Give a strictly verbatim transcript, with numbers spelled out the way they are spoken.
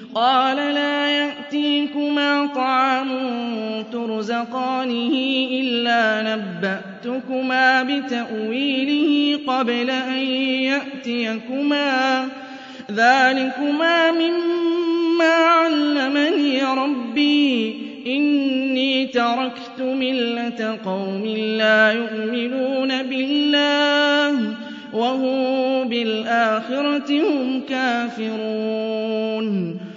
قَالَ لَا يَأْتِيكُمَا طَعَامٌ تُرْزَقَانِهِ إِلَّا نَبَّأْتُكُمَا بِتَأْوِيلِهِ قَبْلَ أَن يَأْتِيَكُمَا ۚ ذَٰلِكُمَا مِمَّا عَلَّمَنِي رَبِّي ۚ إِنِّي تَرَكْتُ مِلَّةَ قَوْمٍ لَّا يُؤْمِنُونَ بِاللَّهِ وَهُم بِالْآخِرَةِ هُمْ كَافِرُونَ